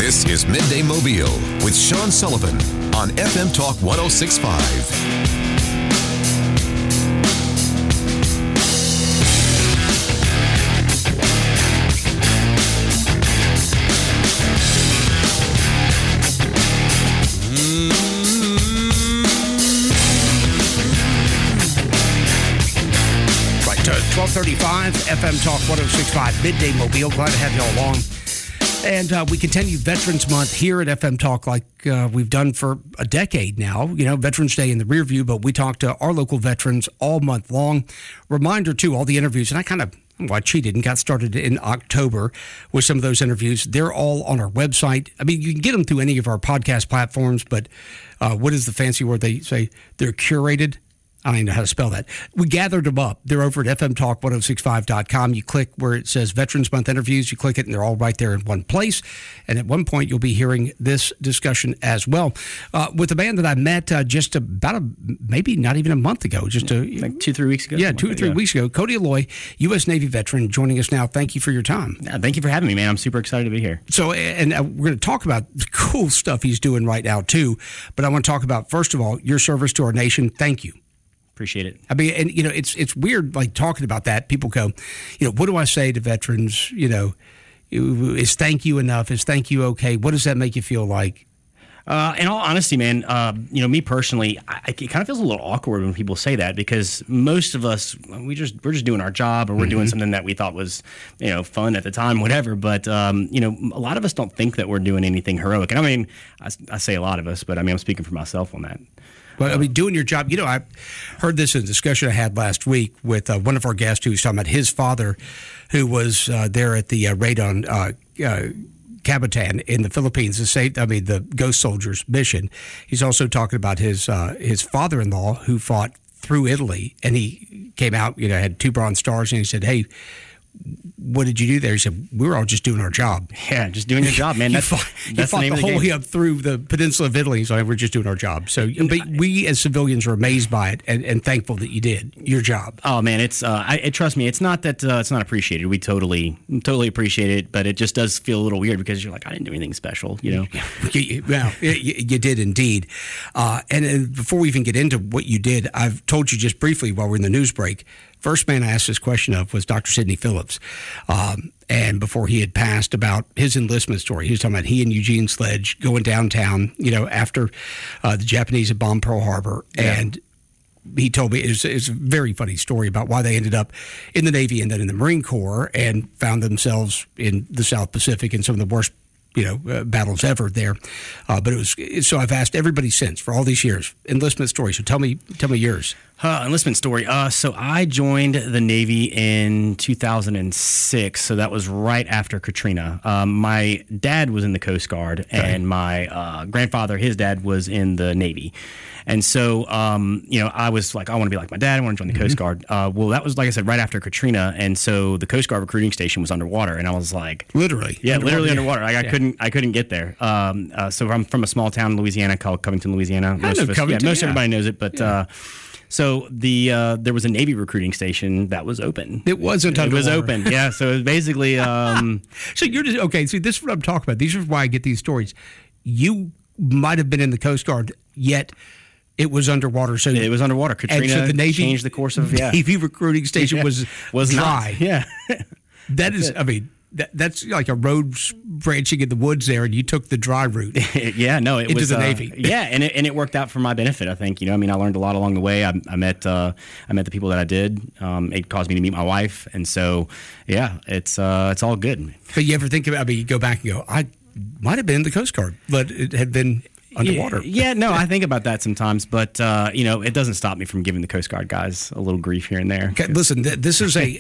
This is Midday Mobile with Sean Sullivan on FM Talk 106.5. Right, 12:35 FM Talk 106.5 Midday Mobile. Glad to have you all along. And we continue Veterans Month here at FM Talk like we've done for a decade now. You know, Veterans Day in the rear view, but we talk to our local veterans all month long. Reminder, too, all the interviews, and I cheated and got started in October with some of those interviews. They're all on our website. I mean, you can get them through any of our podcast platforms, but what is the fancy word they say? They're curated. I don't even know how to spell that. We gathered them up. They're over at fmtalk1065.com. You click where it says Veterans Month interviews. You click it, and they're all right there in one place. And at one point, you'll be hearing this discussion as well with a man that I met just about maybe not even a month ago. Just like 2-3 weeks ago. Yeah, 2 or 3 weeks ago. Cody Alloy, U.S. Navy veteran, joining us now. Thank you for your time. Thank you for having me, man. I'm super excited to be here. So, and we're going to talk about the cool stuff he's doing right now, too. But I want to talk about, first of all, your service to our nation. Thank you. Appreciate it. I mean, and you know, it's weird, like talking about that. People go, you know, what do I say to veterans? You know, is thank you enough? Is thank you okay? What does that make you feel like? In all honesty, man, you know, me personally, it kind of feels a little awkward when people say that because most of us, we're just doing our job or we're doing something that we thought was, you know, fun at the time, whatever. But, you know, a lot of us don't think that we're doing anything heroic. And I mean, I say a lot of us, but I mean, I'm speaking for myself on that. But I mean, doing your job, you know, I heard this in a discussion I had last week with one of our guests who was talking about his father, who was there at the raid on Capitan in the Philippines, the Ghost Soldiers mission. He's also talking about his father-in-law who fought through Italy, and he came out, you know, had 2 Bronze Stars, and he said, "Hey, what did you do there?" He said, "We were all just doing our job." Yeah, just doing your job, man. That's fought the name of the whole way up through the peninsula of Italy. So we're just doing our job. So, but we as civilians are amazed by it and thankful that you did your job. Oh man, it's trust me, it's not that it's not appreciated. We totally appreciate it, but it just does feel a little weird because you're like, I didn't do anything special, you know. Well, you did indeed. And before we even get into what you did, I've told you just briefly while we're in the news break. First man I asked this question of was Dr. Sidney Phillips. And before he had passed, about his enlistment story. He was talking about he and Eugene Sledge going downtown, you know, after the Japanese had bombed Pearl Harbor. Yeah. And he told me it's a very funny story about why they ended up in the Navy and then in the Marine Corps and found themselves in the South Pacific in some of the worst, you know, battles ever there. But it was, so I've asked everybody since for all these years, enlistment story. So tell me yours. Enlistment story. So I joined the Navy in 2006. So that was right after Katrina. My dad was in the Coast Guard, and my grandfather, his dad, was in the Navy. And so, you know, I was like, I want to be like my dad. I want to join the Coast Guard. Well, that was, like I said, right after Katrina. And so the Coast Guard recruiting station was underwater. And I was like... Literally? Yeah, literally underwater. Like, I couldn't get there. So I'm from a small town in Louisiana called Covington, Louisiana. Most everybody knows it. But so there was a Navy recruiting station that was open. It wasn't underwater. It was open, yeah. So it was basically... So you're just... Okay, see, this is what I'm talking about. These are why I get these stories. You might have been in the Coast Guard, yet... It was underwater. So it was underwater. Katrina so the Navy changed the course of Navy recruiting station was dry. Not. Yeah, that's that's like a road branching in the woods there, and you took the dry route. Yeah, no, it into was the Navy. Yeah, and it worked out for my benefit. I think, you know, I mean, I learned a lot along the way. I met the people that I did. It caused me to meet my wife, and so yeah, it's all good. But you ever think about? I mean, you go back and go, I might have been in the Coast Guard, but it had been underwater. Yeah, no, I think about that sometimes, but it doesn't stop me from giving the Coast Guard guys a little grief here and there. Okay, listen, this is an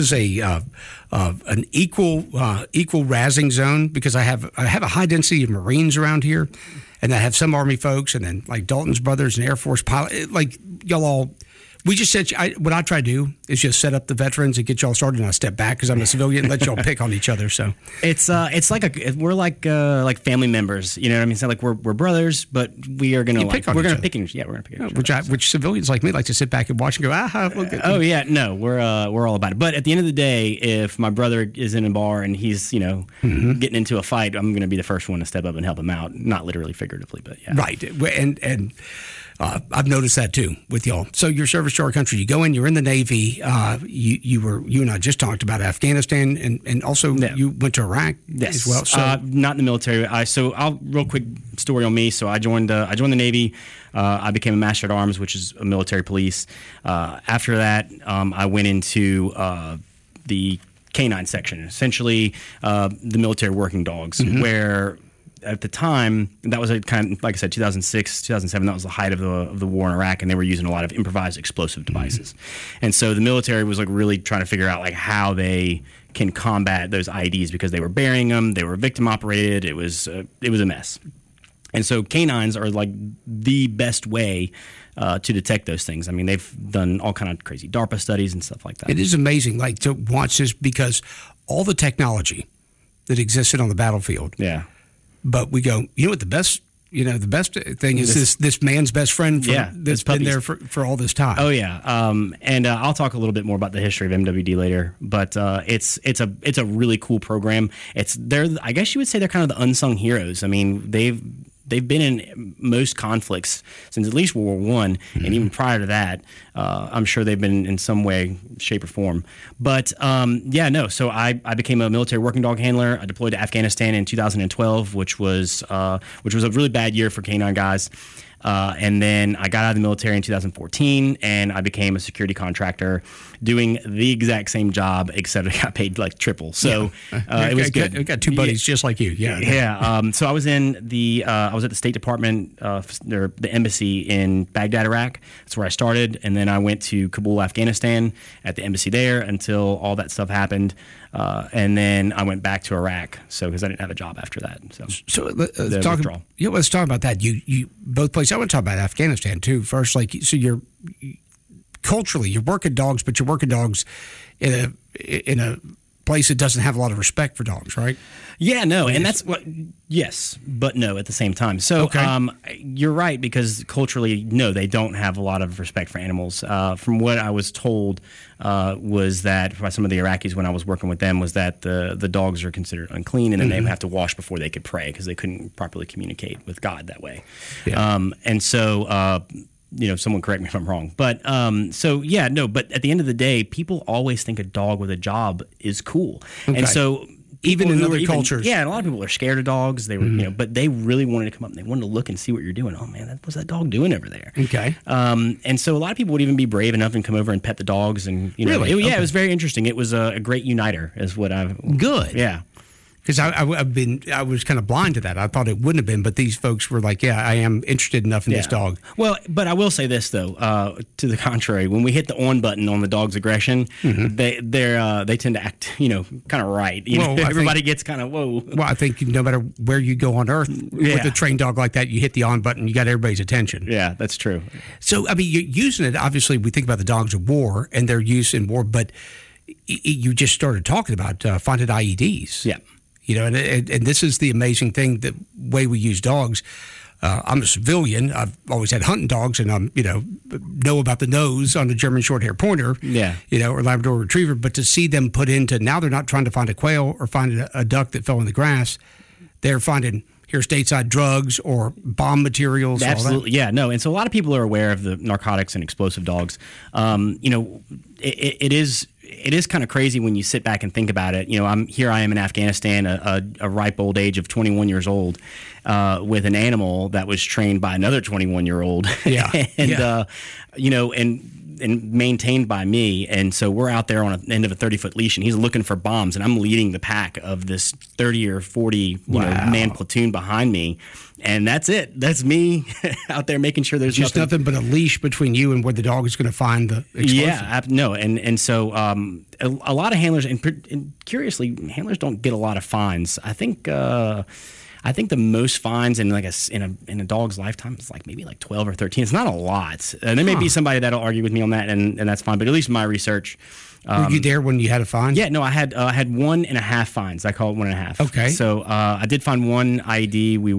equal razzing zone because I have a high density of Marines around here, and I have some Army folks, and then like Dalton's brothers and Air Force pilot, like y'all all. We just said what I try to do is just set up the veterans and get y'all started, and I step back because I'm a civilian and let y'all pick on each other. So it's like we're like family members. You know what I mean? It's not like we're brothers, but we are gonna pick on each other. Which civilians like me like to sit back and watch and go, look at oh yeah, no, we're all about it. But at the end of the day, if my brother is in a bar and he's getting into a fight, I'm going to be the first one to step up and help him out, not literally, figuratively, but yeah. Right, and I've noticed that too with y'all. So your service to our country, you go in, you're in the Navy. You and I just talked about Afghanistan, and also you went to Iraq as well. So not in the military. I'll real quick story on me. So I joined the Navy. I became a Master at Arms, which is a military police. After that, I went into the K-9 section, essentially the military working dogs, where at the time, that was a kind of, like I said, 2006, 2007, that was the height of the war in Iraq, and they were using a lot of improvised explosive devices. And so the military was like really trying to figure out like how they can combat those IEDs because they were burying them, they were victim operated, it was a mess. And so K-9s are like the best way to detect those things. I mean, they've done all kind of crazy DARPA studies and stuff like that. It is amazing, like, to watch this because all the technology that existed on the battlefield. Yeah. But we go, what the best thing is this man's best friend that's been there for all this time. Oh yeah, and I'll talk a little bit more about the history of MWD later. But it's a really cool program. I guess you would say they're kind of the unsung heroes. I mean, they've been in most conflicts since at least World War I, and even prior to that, I'm sure they've been in some way, shape, or form. But so I became a military working dog handler. I deployed to Afghanistan in 2012, which was a really bad year for K-9 guys. And then I got out of the military in 2014, and I became a security contractor doing the exact same job, except I got paid like triple. So it was good. I got two buddies just like you. Yeah. Yeah. So I was I was at the State Department, the embassy in Baghdad, Iraq. That's where I started. And then I went to Kabul, Afghanistan at the embassy there until all that stuff happened. And then I went back to Iraq, because I didn't have a job after that. So let's talk about that. You both places. I want to talk about Afghanistan too. First, you're culturally you're working dogs, but you're working dogs in a place that doesn't have a lot of respect for dogs, right? Yeah, no, and that's what. Yes, but no at the same time. So you're right, because culturally, no, they don't have a lot of respect for animals. From what I was told, was that by some of the Iraqis when I was working with them, was that the dogs are considered unclean, and then they would have to wash before they could pray because they couldn't properly communicate with God that way. Yeah. And so. Someone correct me if I'm wrong. But but at the end of the day, people always think a dog with a job is cool. Okay. And so even in other cultures. Yeah, and a lot of people are scared of dogs. They were, but they really wanted to come up and they wanted to look and see what you're doing. Oh man, what's that dog doing over there? Okay. And so a lot of people would even be brave enough and come over and pet the dogs. And really? It was very interesting. It was a great uniter, is what I've. Good. Yeah. Because I was kind of blind to that. I thought it wouldn't have been, but these folks were like, "Yeah, I am interested enough in this dog." Well, but I will say this though, to the contrary, when we hit the on button on the dog's aggression, they tend to act, kind of right. Everybody gets kind of whoa. Well, I think no matter where you go on earth with a trained dog like that, you hit the on button, you got everybody's attention. Yeah, that's true. So I mean, you're using it. Obviously, we think about the dogs of war and their use in war, but you just started talking about funded IEDs. Yeah. And this is the amazing thing, the way we use dogs. I'm a civilian. I've always had hunting dogs, and I'm, know about the nose on the German Short-Hair Pointer, or Labrador Retriever. But to see them put into, now they're not trying to find a quail or find a duck that fell in the grass. They're finding here stateside drugs or bomb materials. Absolutely, yeah, no. And so a lot of people are aware of the narcotics and explosive dogs. It is kind of crazy when you sit back and think about it. I am in Afghanistan, a ripe old age of 21 years old, with an animal that was trained by another 21-year-old. Yeah. And maintained by me. And so we're out there on the end of a 30-foot leash, and he's looking for bombs, and I'm leading the pack of this 30 or 40 man platoon behind me. And that's it. That's me out there making sure there's just nothing but a leash between you and where the dog is going to find the explosive. Yeah, no. And so a lot of handlers, and curiously, handlers don't get a lot of fines. I think I think the most fines in in a dog's lifetime is like maybe like 12 or 13. It's not a lot. And there may be somebody that'll argue with me on that, and that's fine. But at least in my research. Were you there when you had a fine? Yeah, no, I had 1.5 fines. I call it 1.5. Okay. So I did find one IED. We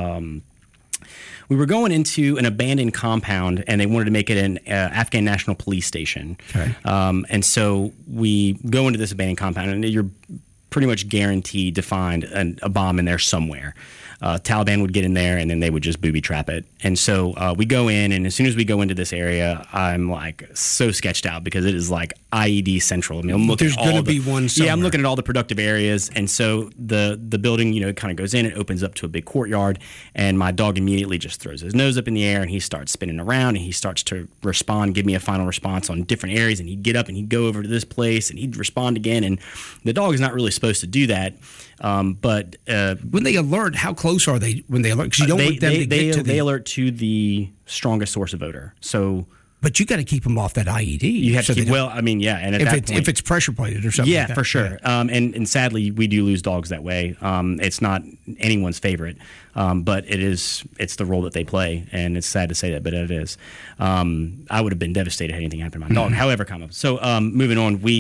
were going into an abandoned compound, and they wanted to make it an Afghan National Police station. Okay. And so we go into this abandoned compound, and you're pretty much guaranteed to find a bomb in there somewhere. Taliban would get in there, and then they would just booby trap it. And so we go in, and as soon as we go into this area, I'm like so sketched out because it is like IED central. I mean, I'm looking. There's going to be one somewhere. Yeah, I'm looking at all the productive areas, and so the building, kind of goes in. It opens up to a big courtyard, and my dog immediately just throws his nose up in the air, and he starts spinning around, and he starts to respond, give me a final response on different areas, and he'd get up and he'd go over to this place, and he'd respond again, and the dog is not really supposed to do that. But when they alert, how close are they when they alert? Because you don't want them to get to they alert to the strongest source of odor. So, but you got to keep them off that IED. You have to keep. Well, I mean, yeah, and at that point, if it's pressure plated or something, yeah, like that. for sure. Yeah. And sadly, we do lose dogs that way. It's not anyone's favorite, but it's the role that they play, and it's sad to say that, but it is. I would have been devastated had anything happened to my dog. However, so moving on, we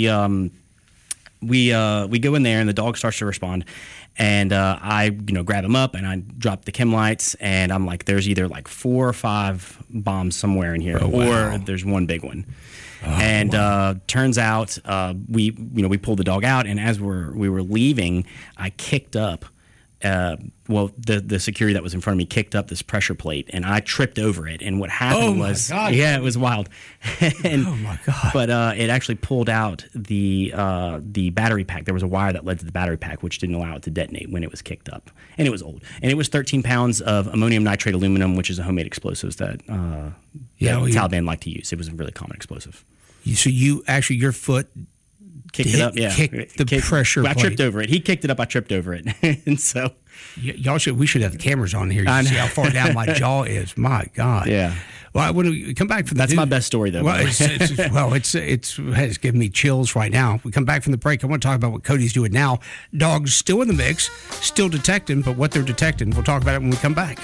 go in there, and the dog starts to respond, and I grab him up, and I drop the chem lights, and I'm like, there's either like 4 or 5 bombs somewhere in here, or there's one big one. Turns out we pulled the dog out, and as we were leaving, I kicked up. The security that was in front of me kicked up this pressure plate, and I tripped over it. And what happened was, it was wild. Oh my God! But it actually pulled out the battery pack. There was a wire that led to the battery pack, which didn't allow it to detonate when it was kicked up. And it was old, and it was 13 pounds of ammonium nitrate aluminum, which is a homemade explosives that the Taliban like to use. It was a really common explosive. So your foot kicked it up, yeah. Kicked the pressure plate. I tripped over it. He kicked it up. I tripped over it, and so we should have the cameras on here. You see how far down my jaw is. My God. Yeah. Well, when we come back from that's my best story, though. Well, it's giving me chills right now. We come back from the break. I want to talk about what Cody's doing now. Dogs still in the mix, still detecting, but what they're detecting, we'll talk about it when we come back.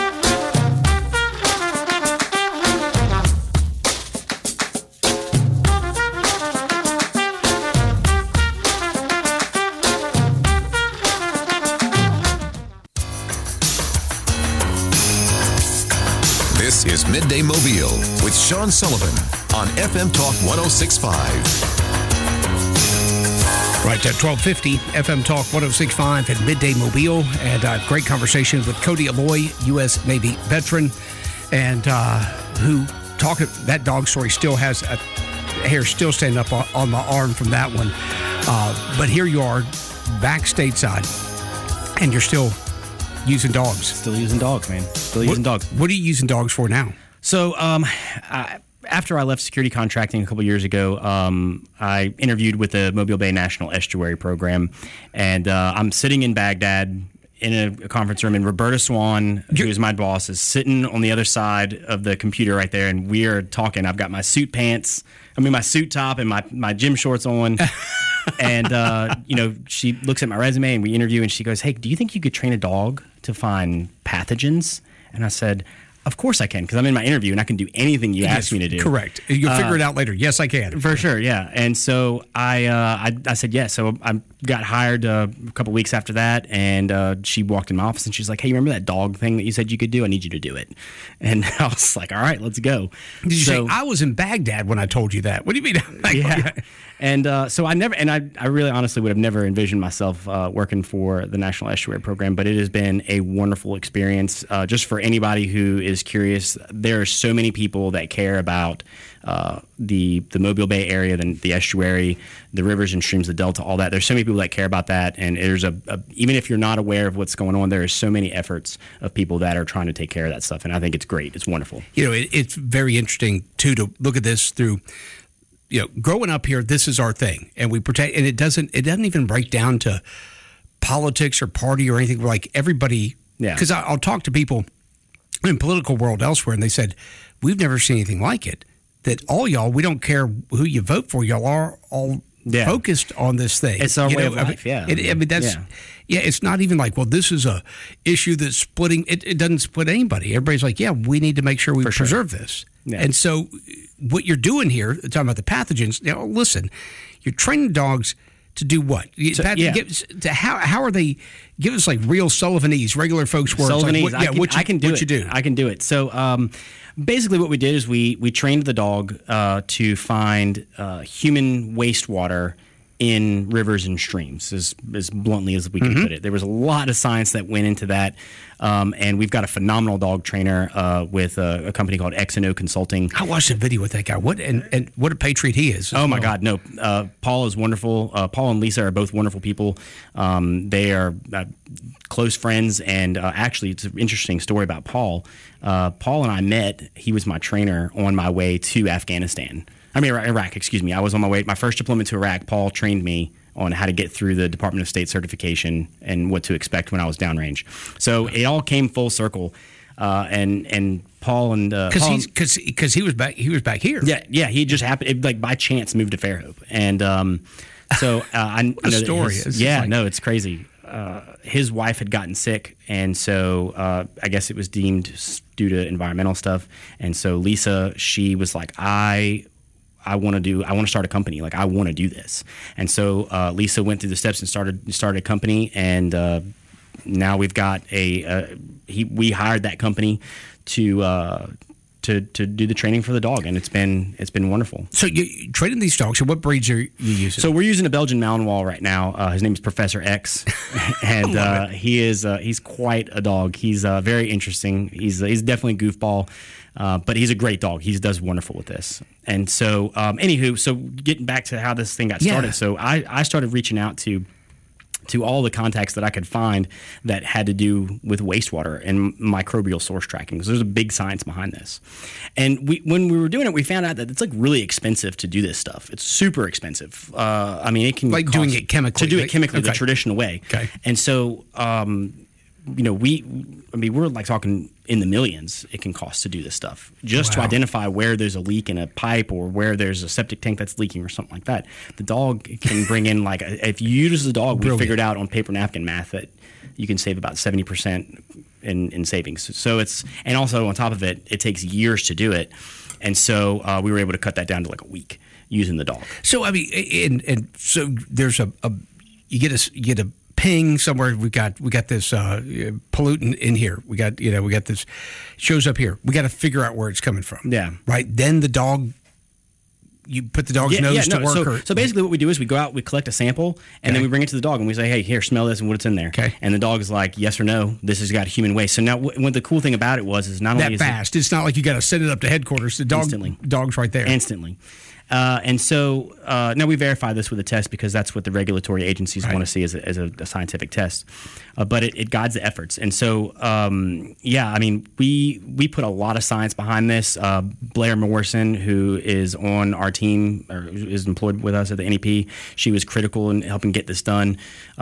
This is Midday Mobile with Sean Sullivan on FM Talk 106.5. Right at 1250, FM Talk 106.5 at Midday Mobile. And great conversation with Cody Aloy, U.S. Navy veteran, and that dog story still has a hair still standing up on my arm from that one. But here you are, back stateside, and you're still using dogs. Still using dogs, man. Using dogs. What are you using dogs for now? So, after I left security contracting a couple years ago, I interviewed with the Mobile Bay National Estuary Program, and I'm sitting in Baghdad in a conference room, and Roberta Swan, who is my boss, is sitting on the other side of the computer right there, and we are talking. I've got my suit top and my gym shorts on. And, she looks at my resume, and we interview, and she goes, "Hey, do you think you could train a dog to find pathogens?" And I said, "Of course I can, because I'm in my interview, and I can do anything you ask me to do." Correct. You'll figure it out later. Yes, I can. For sure, yeah. And so I said yes. So I got hired a couple weeks after that, and she walked in my office, and she's like, "Hey, you remember that dog thing that you said you could do? I need you to do it." And I was like, "All right, let's go." Did you say, I was in Baghdad when I told you that? What do you mean? Yeah. And so I really honestly would have never envisioned myself working for the National Estuary Program, but it has been a wonderful experience. Just for anybody who is curious, there are so many people that care about the Mobile Bay area, the estuary, the rivers and streams, the Delta, all that. There's so many people that care about that, and there's even if you're not aware of what's going on, there are so many efforts of people that are trying to take care of that stuff, and I think it's great. It's wonderful. It's very interesting too to look at this through. Growing up here, this is our thing, and we protect. And it doesn't even break down to politics or party or anything. Like everybody, because I'll talk to people in political world elsewhere, and they said we've never seen anything like it. That all y'all, we don't care who you vote for, y'all are all focused on this thing. It's our way of life. It's not even like, well, this is a issue that's splitting. It doesn't split anybody. Everybody's like, yeah, we need to make sure we preserve this. Yeah. And so what you're doing here, talking about the pathogens, listen, you're training dogs to do what? How are they? Give us like real Sullivanese, regular folks words. Sullivanese. Like, I can do it. So basically what we did is we trained the dog to find human wastewater in rivers and streams, as bluntly as we can put it. There was a lot of science that went into that, and we've got a phenomenal dog trainer with a company called X&O Consulting. I watched a video with that guy. What a patriot he is. Oh, my God, no. Paul is wonderful. Paul and Lisa are both wonderful people. They are close friends, and actually it's an interesting story about Paul. Paul and I met. He was my trainer on my way to Iraq, excuse me. I was on my way. My first deployment to Iraq, Paul trained me on how to get through the Department of State certification and what to expect when I was downrange. So it all came full circle. And Paul and because he was back here. Yeah. He just happened like by chance moved to Fairhope, and so I know the story is. Yeah, no, it's crazy. His wife had gotten sick, and so I guess it was deemed due to environmental stuff. And so Lisa, she was like, I want to start a company. Like, I want to do this. And so Lisa went through the steps and started a company. And now we've got we hired that company to do the training for the dog, and it's been wonderful. So you training these dogs. So what breeds are you using? So we're using a Belgian Malinois right now. His name is Professor X, and he's quite a dog. He's very interesting. He's definitely a goofball. But he's a great dog. He does wonderful with this. And so, anywho, so getting back to how this thing got started. Yeah. So I started reaching out to all the contacts that I could find that had to do with wastewater and microbial source tracking, because there's a big science behind this. And when we were doing it, we found out that it's like really expensive to do this stuff. It's super expensive. I mean, it can like doing it chemically. To do it chemically, the traditional way. Okay. And so, we're like talking in the millions it can cost to do this stuff just to identify where there's a leak in a pipe or where there's a septic tank that's leaking or something like that. The dog can bring in if you use the dog, we figured out on paper napkin math that you can save about 70% in savings. So and also on top of it, it takes years to do it. And so we were able to cut that down to like a week using the dog. So, I mean, and so there's you get a ping somewhere. We got this pollutant in here. We got this shows up here. We got to figure out where it's coming from. Yeah. Right. Then the dog. You put the dog's nose to work. So basically, what we do is we go out, we collect a sample, and then we bring it to the dog, and we say, "Hey, here, smell this and what's in there." Okay. And the dog is like, "Yes or no. This has got human waste." So now, what the cool thing about it is not only that fast. It's not like you got to send it up to headquarters. The dog's right there instantly. And so now we verify this with a test because that's what the regulatory agencies want to see as a scientific test. But it guides the efforts. And so, I mean, we put a lot of science behind this. Blair Morrison, who is on our team or is employed with us at the NEP, she was critical in helping get this done.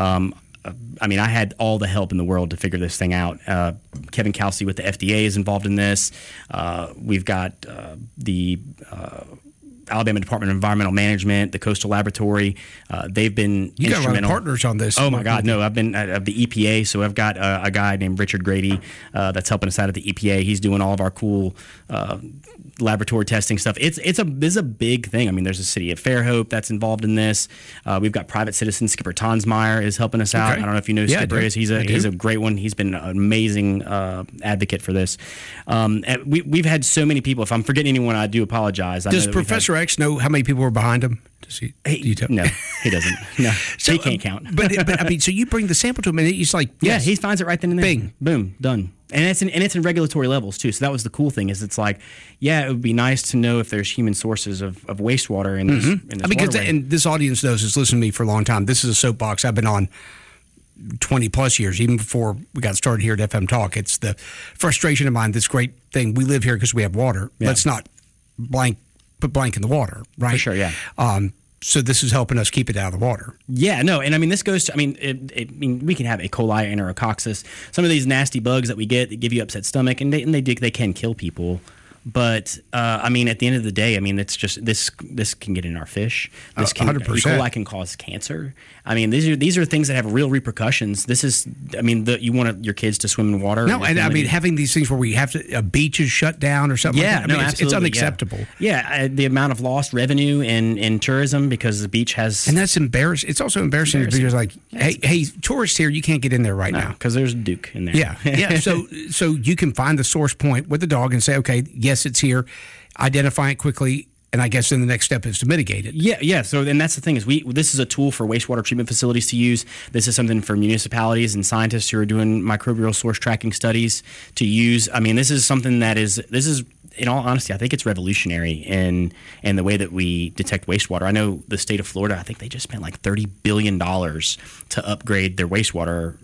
I mean, I had all the help in the world to figure this thing out. Kevin Kelsey with the FDA is involved in this. We've got the Alabama Department of Environmental Management, the Coastal Laboratory. They've been instrumental. You got a lot of partners on this. Oh, my God. No, I've been of the EPA. So I've got a guy named Richard Grady that's helping us out at the EPA. He's doing all of our cool laboratory testing stuff. This is a big thing. I mean, there's a city of Fairhope that's involved in this. We've got private citizens. Skipper Tonsmeyer is helping us out. I don't know if you know who Skipper is. He's a great one. He's been an amazing advocate for this. And we've had so many people. If I'm forgetting anyone, I do apologize. Does Professor X know how many people were behind him? No, he doesn't. No, so, he can't count. but I mean, so you bring the sample to him, and he's like, yes. Yeah, he finds it right then and there. Bing, boom, done. And it's in regulatory levels too. So that was the cool thing. Is it's like, it would be nice to know if there's human sources of wastewater in this. In this waterway. And this audience knows has listened to me for a long time. This is a soapbox I've been on 20 plus years, even before we got started here at FM Talk. It's the frustration of mine. This great thing. We live here because we have water. Yeah. Let's not put blank in the water, right? For sure, yeah. So this is helping us keep it out of the water. Yeah, no, and I mean, this goes to, we can have E. coli, Enterococcus, some of these nasty bugs that we get that give you upset stomach, and they can kill people. But I mean, at the end of the day, I mean, it's just this can get in our fish. This can 100%. E. coli can cause cancer. I mean, these are things that have real repercussions. This is, I mean, you want your kids to swim in water. No, and I mean, having these things where we have a beach is shut down or something. Yeah, like that. I mean, absolutely, it's unacceptable. Yeah, the amount of lost revenue in tourism because the beach has, and that's embarrassing. It's also embarrassing because like, hey, tourists here, you can't get in there right now because there's Duke in there. Yeah. So you can find the source point with the dog and say, okay, yes, it's here. Identify it quickly. And I guess then the next step is to mitigate it. Yeah. So, and that's the thing is, this is a tool for wastewater treatment facilities to use. This is something for municipalities and scientists who are doing microbial source tracking studies to use. I mean, this is something that is, in all honesty, I think it's revolutionary in the way that we detect wastewater. I know the state of Florida, I think they just spent like $30 billion to upgrade their wastewater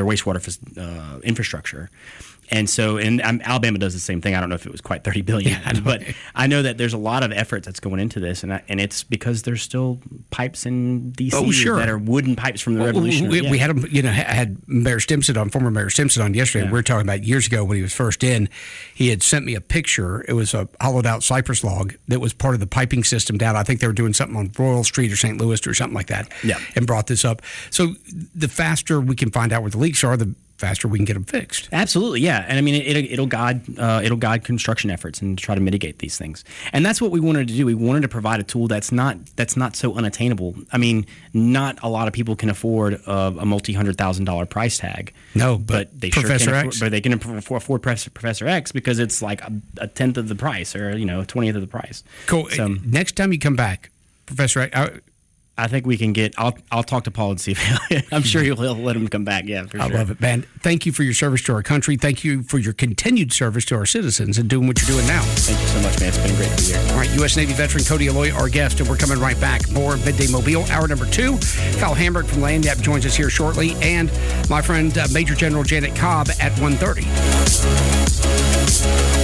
infrastructure. And so, Alabama does the same thing. I don't know if it was quite $30 billion, but I know that there's a lot of effort that's going into this, and it's because there's still pipes in D.C. that are wooden pipes from the Revolution. We had him, had Mayor Stimson on, former Mayor Stimson on yesterday. Yeah. We were talking about years ago when he was first in. He had sent me a picture. It was a hollowed out cypress log that was part of the piping system down. I think they were doing something on Royal Street or St. Louis or something like that. Yeah. And brought this up. So the faster we can find out where the leaks are, the faster we can get them fixed. Absolutely, yeah. And I mean, it'll guide construction efforts and try to mitigate these things. And that's what we wanted to do. We wanted to provide a tool that's not so unattainable. I mean, not a lot of people can afford a multi-$100,000 price tag. No, but they Professor sure can X. But they can afford Professor X because it's like a tenth of the price, or 20th of the price. Cool. So, next time you come back, Professor X. I think we can get. I'll talk to Paul and see if I'm sure he'll let him come back. Yeah, for sure. I love it, man. Thank you for your service to our country. Thank you for your continued service to our citizens and doing what you're doing now. Thank you so much, man. It's been great to be here. All right, U.S. Navy veteran Cody Alloy, our guest, and we're coming right back. More Midday Mobile, hour number 2. Kyle Hamburg from Landap joins us here shortly, and my friend Major General Janet Cobb at 1:30.